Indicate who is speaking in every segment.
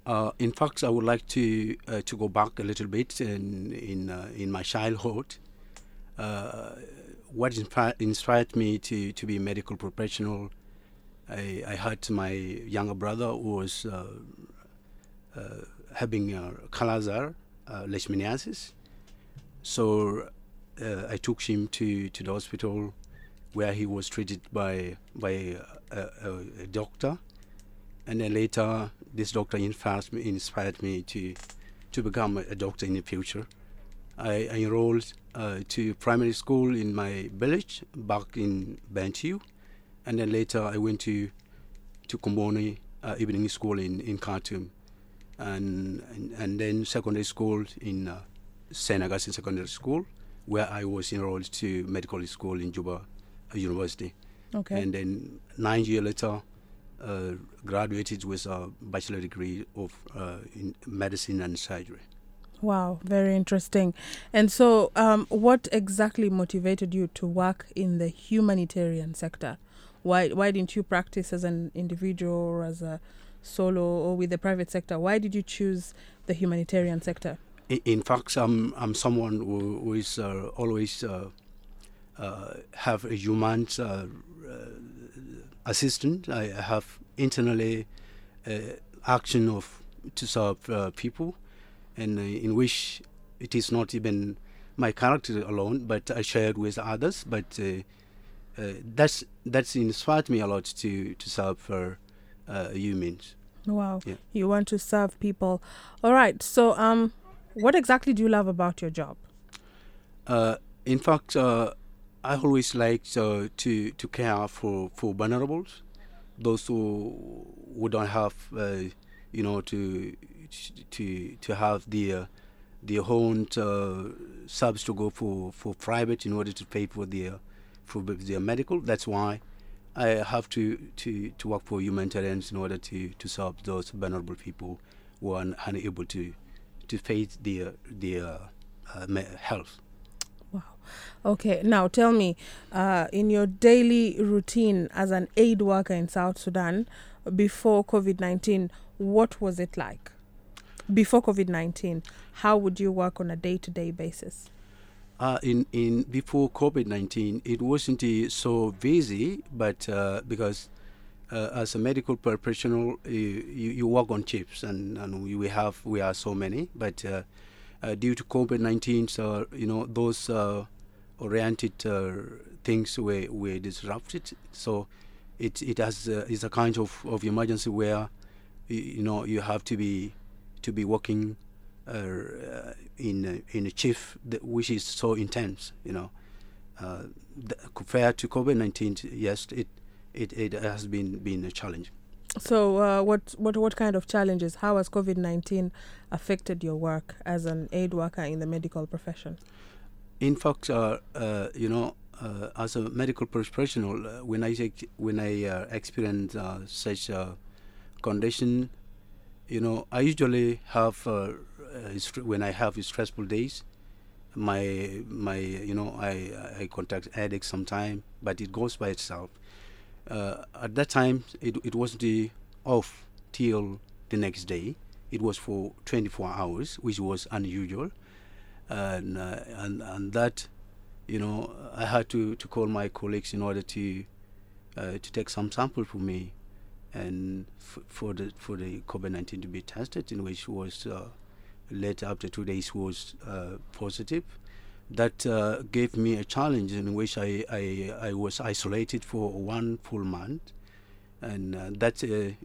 Speaker 1: In fact, I would like to go back a little bit in my childhood. Uh, what inspired me to be a medical professional? I had my younger brother who was having Kala-Azar leishmaniasis. So I took him to the hospital where he was treated by a doctor, and then later this doctor inspired me to become a doctor in the future. I enrolled to primary school in my village back in Bantu, and then later I went to Komboni evening school in Khartoum, and then secondary school in St. Augustine Secondary School, where I was enrolled to medical school in Juba University.
Speaker 2: Okay.
Speaker 1: And then 9 years later, graduated with a bachelor degree of in medicine and surgery.
Speaker 2: Wow, very interesting. And so, what exactly motivated you to work in the humanitarian sector? Why didn't you practice as an individual or as a solo or with the private sector? Why did you choose the humanitarian sector?
Speaker 1: In fact, I'm someone who is always have a human assistant. I have internally action of to serve people, and in which it is not even my character alone, but I shared with others. But that's inspired me a lot to serve humans.
Speaker 2: Wow,
Speaker 1: Yeah.
Speaker 2: you want to serve people. All right. So, what exactly do you love about your job?
Speaker 1: In fact, I always like to care for vulnerables, those who don't have to have their own subs to go for private in order to pay for their medical. That's why I have to work for humanitarians in order to serve those vulnerable people who are unable to face their health.
Speaker 2: Wow. Okay. Now tell me, in your daily routine as an aid worker in South Sudan before COVID-19, what was it like? Before COVID-19, how would you work on a day-to-day basis?
Speaker 1: In before COVID-19, it wasn't so busy, but because as a medical professional, you work on chips, and we are so many, but due to COVID-19, so those oriented things were disrupted. So it has is a kind of emergency where you have to be working in a shift which is so intense. Compared to COVID-19, yes, it has been a challenge.
Speaker 2: So, what kind of challenges? How has COVID-19 affected your work as an aid worker in the medical profession?
Speaker 1: In fact, as a medical professional, when I experience such a condition, I usually have when I have stressful days, my I contact headache sometime, but it goes by itself. At that time, it wasn't off till the next day. It was for 24 hours, which was unusual, and that I had to call my colleagues in order to take some sample for me, and for the COVID-19 to be tested, in which was later after 2 days was positive. That gave me a challenge in which I was isolated for 1 full month, and that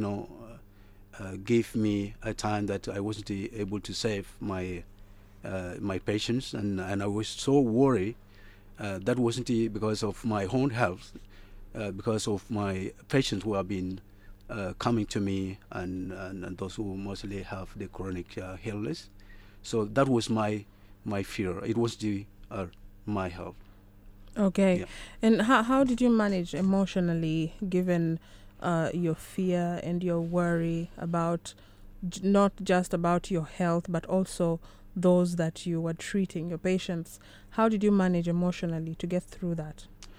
Speaker 1: gave me a time that I wasn't able to save my patients, and I was so worried. That wasn't because of my own health, because of my patients who have been coming to me, and those who mostly have the chronic illness. So that was my fear. It was my health.
Speaker 2: Okay.
Speaker 1: Yeah.
Speaker 2: And how did you manage emotionally, given your fear and your worry about not just about your health, but also those that you were treating, your patients? How did you manage emotionally to get through that?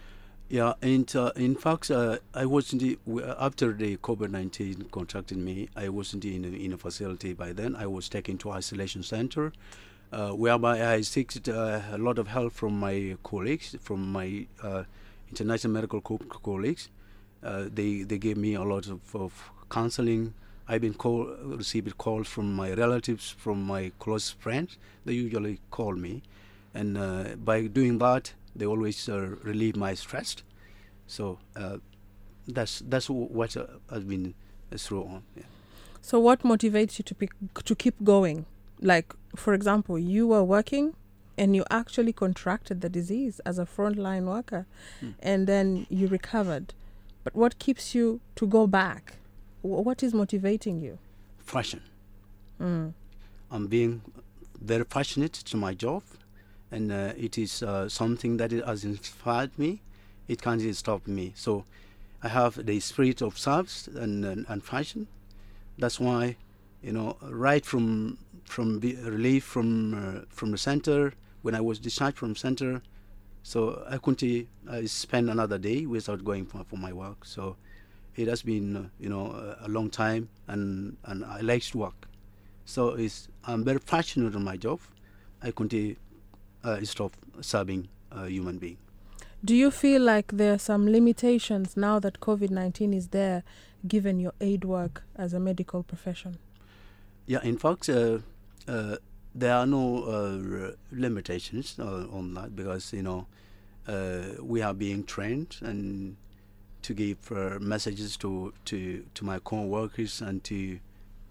Speaker 1: Yeah, and in fact, I wasn't after the COVID-19 contacted me. I wasn't in a facility by then. I was taken to isolation center, whereby I seeked a lot of help from my colleagues, from my international medical colleagues. They gave me a lot of counseling. I've been received calls from my relatives, from my close friends. They usually call me, and by doing that, they always relieve my stress. So that's what has been through on. Yeah.
Speaker 2: So what motivates you to keep going? Like, for example, you were working and you actually contracted the disease as a frontline worker, and then you recovered. But what keeps you to go back? What is motivating you?
Speaker 1: Passion. I'm being very passionate to my job, and it is something that it has inspired me. It can't stop me. So I have the spirit of service and passion. That's why, right from relief from the center, when I was discharged from center, so I couldn't spend another day without going for my work. So it has been a long time, and I like to work. So I'm very passionate on my job. I couldn't stop serving a human being.
Speaker 2: Do you feel like there are some limitations now that COVID-19 is there, given your aid work as a medical profession?
Speaker 1: Yeah, in fact, there are no limitations on that, because we are being trained and to give messages to my co-workers and to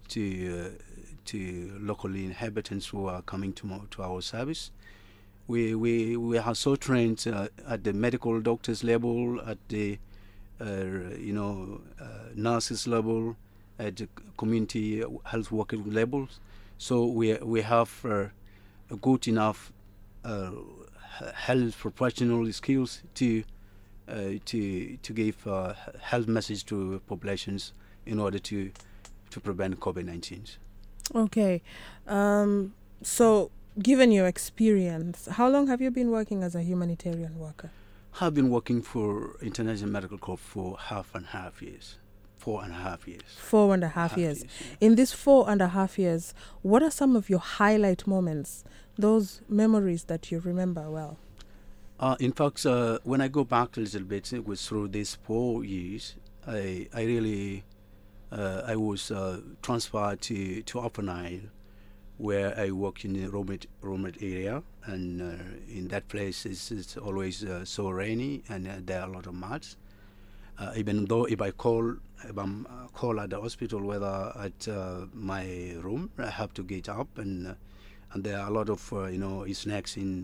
Speaker 1: local inhabitants who are coming to our service. We are so trained at the medical doctors level, at the nurses level, at the community health worker levels. So we have a good enough health professional skills to give health message to populations in order to prevent COVID-19.
Speaker 2: Okay, so given your experience, how long have you been working as a humanitarian worker?
Speaker 1: I've been working for International Medical Corps for 4.5 years. 4.5 years.
Speaker 2: 4.5 years.
Speaker 1: Yeah.
Speaker 2: In these 4.5 years, what are some of your highlight moments, those memories that you remember well?
Speaker 1: In fact, when I go back a little bit through these 4 years, I really I was transferred to Upper Nile, where I work in the Romet area, and in that place it's always so rainy, and there are a lot of mud. Even though if I'm call at the hospital, whether at my room, I have to get up, and there are a lot of snakes in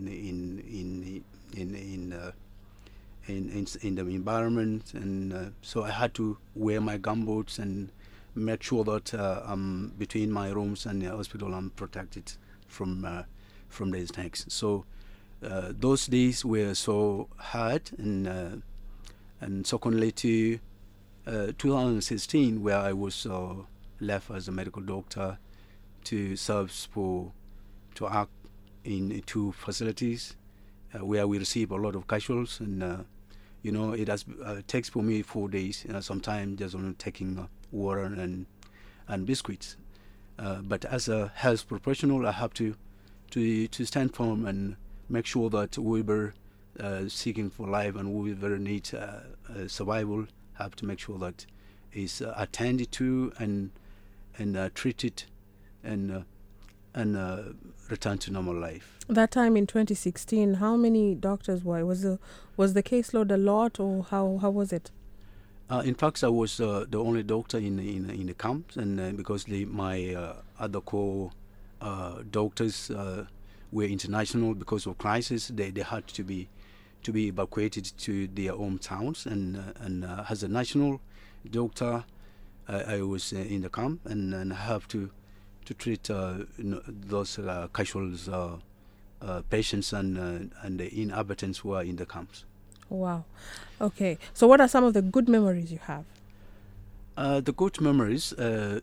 Speaker 1: the environment, and so I had to wear my gumboots and make sure that between my rooms and the hospital I'm protected from the snakes. So those days were so hard, and secondly to 2016, where I was left as a medical doctor to serve to act in 2 facilities where we receive a lot of casuals, and it has takes for me 4 days, sometimes just only taking water and biscuits. But as a health professional, I have to stand firm and make sure that we were seeking for life and we were need survival, have to make sure that is attended to and treated and return to normal life.
Speaker 2: That time in 2016, how many doctors were? Was the caseload a lot, or how was it?
Speaker 1: In fact, I was the only doctor in the camps, and because my other doctors were international because of crisis, they had to be evacuated to their hometowns, and as a national doctor, I was in the camp, and I have to treat those casuals patients and the inhabitants who are in the camps.
Speaker 2: Wow. Okay. So what are some of the good memories you have?
Speaker 1: The good memories, the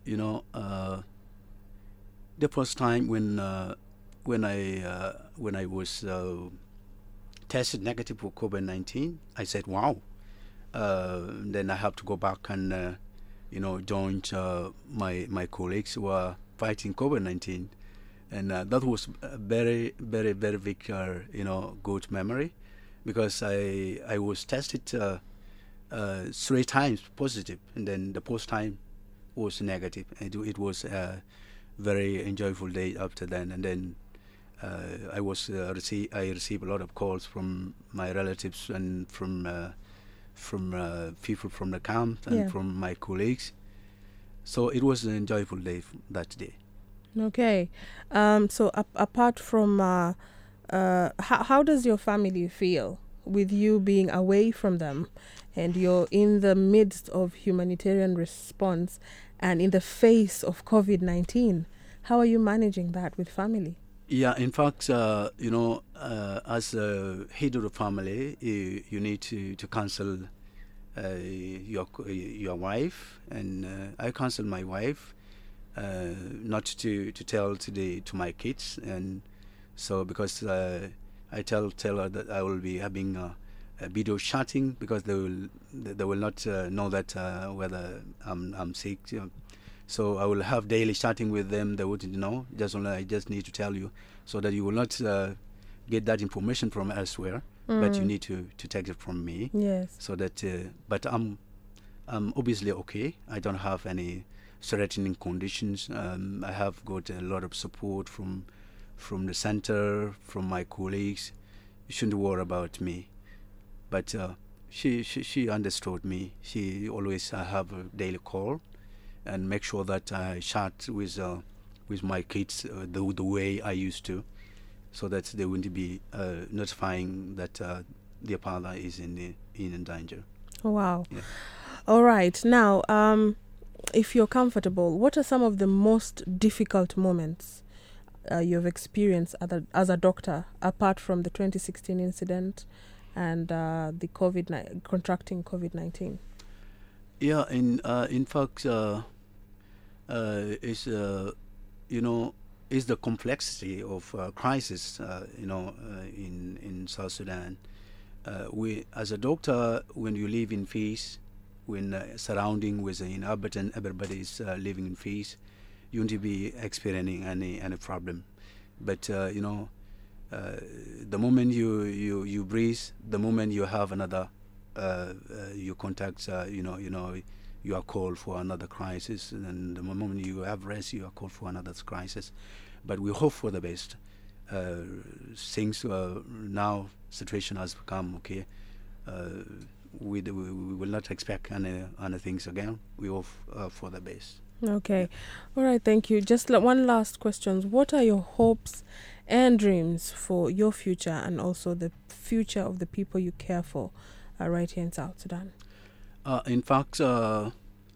Speaker 1: first time when I was tested negative for COVID-19. I said, wow. Then I have to go back and, join my colleagues who are fighting COVID-19. And that was a very, very, very big, good memory, because I was tested 3 times positive, and then the post time was negative. It was a very enjoyable day after then. And then I received a lot of calls from my relatives and from people from the camp and from my colleagues. So it was an enjoyable day that day.
Speaker 2: Okay. So apart from, how does your family feel with you being away from them, and you're in the midst of humanitarian response and in the face of COVID-19? How are you managing that with family?
Speaker 1: Yeah, in fact, as a head of the family, you need to counsel your wife, and I counsel my wife not to tell to my kids, and so because I tell her that I will be having a video chatting, because they will not know that whether I'm sick. So I will have daily chatting with them. They wouldn't know. I just need to tell you, so that you will not get that information from elsewhere. But you need to take it from me.
Speaker 2: Yes.
Speaker 1: So that, but I'm obviously okay. I don't have any threatening conditions. I have got a lot of support from the center, from my colleagues. You shouldn't worry about me. But she understood me. She always have a daily call and make sure that I chat with my kids the way I used to, so that they wouldn't be notifying that their father is in danger.
Speaker 2: Wow.
Speaker 1: Yeah.
Speaker 2: All right. Now, if you're comfortable, what are some of the most difficult moments you've experienced as a doctor, apart from the 2016 incident and the contracting COVID-19?
Speaker 1: Yeah, in fact, is the complexity of crisis, in South Sudan. We, as a doctor, when you live in peace, when surrounding with the inhabitant, everybody is living in peace, you won't be experiencing any problem. But the moment you breathe, the moment you have another, you contact, you are called for another crisis, and the moment you have rest, you are called for another crisis. But we hope for the best. Things now, situation has become okay. We will not expect any things again. We hope for the best.
Speaker 2: Okay. All right, thank you. Just one last question. What are your hopes and dreams for your future, and also the future of the people you care for right here in South Sudan?
Speaker 1: In fact, I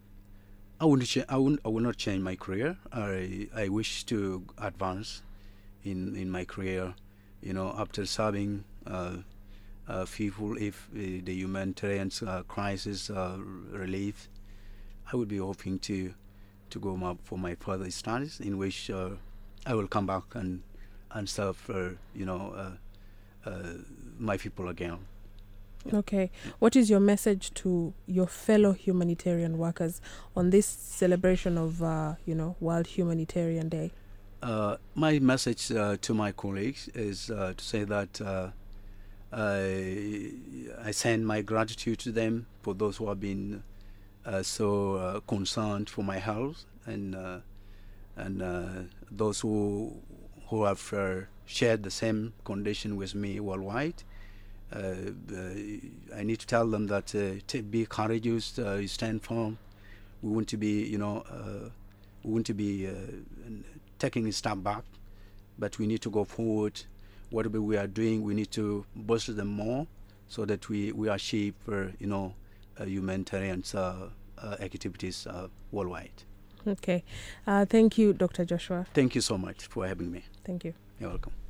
Speaker 1: will not change my career. I wish to advance in my career. After serving people, if the humanitarian crisis relief, I would be hoping to go for my further studies, in which I will come back and serve my people again.
Speaker 2: Okay. What is your message to your fellow humanitarian workers on this celebration of, World Humanitarian Day?
Speaker 1: My message to my colleagues is to say that I send my gratitude to them for those who have been so concerned for my health, and those who have shared the same condition with me worldwide. I need to tell them that be courageous, stand firm. We want to be, taking a step back, but we need to go forward. Whatever we are doing, we need to boost them more, so that we achieve, humanitarian activities worldwide.
Speaker 2: Okay. Thank you, Dr. Joshua.
Speaker 1: Thank you so much for having me.
Speaker 2: Thank you.
Speaker 1: You're welcome.